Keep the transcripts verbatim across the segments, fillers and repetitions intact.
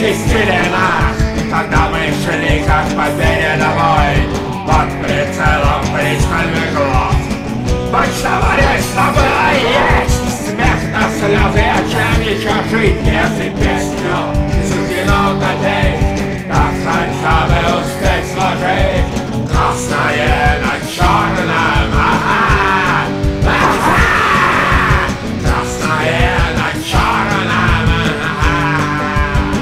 чистили нас, когда мы шли как по вере домой, под прицелом пристальных глаз. Быть товарищно было есть, смех на слезы, а чем еще жить, если песню суждено допеть, так хотя бы успеть сложить красное на черном. Ага, ага, красное на черном. Ага.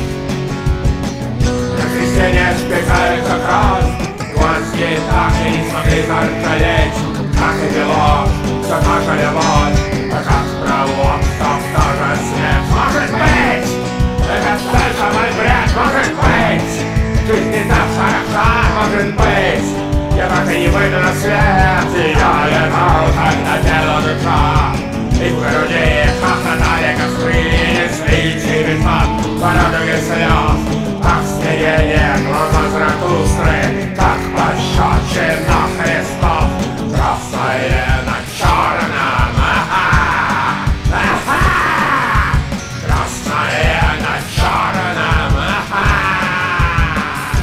На кресте не спекается кровь, глазки так и не смогли зардалеть. Как и белок, все та же любовь, а как пролог, то тоже свет. Может быть, это только мой бред, может быть, жизнь не так хороша, может быть, я так и не выйду на свет, и я летал, когда тело душа, и в груди хохотали костры, несли через мат, порядок слез, как смирение, глаза Заратустры, как пощечина Христов. Красное на черном, ага, ага, красное на черном, ага,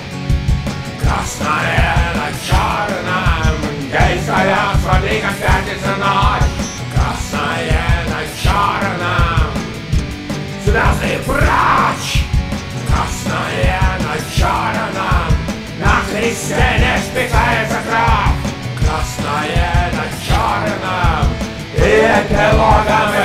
красное на черном, гей стоят, смотри, как пятится ночь, красное на черном, звезды прочь, красное на черном, на кресте не спекается кровь. Красное на черном, и эпилогом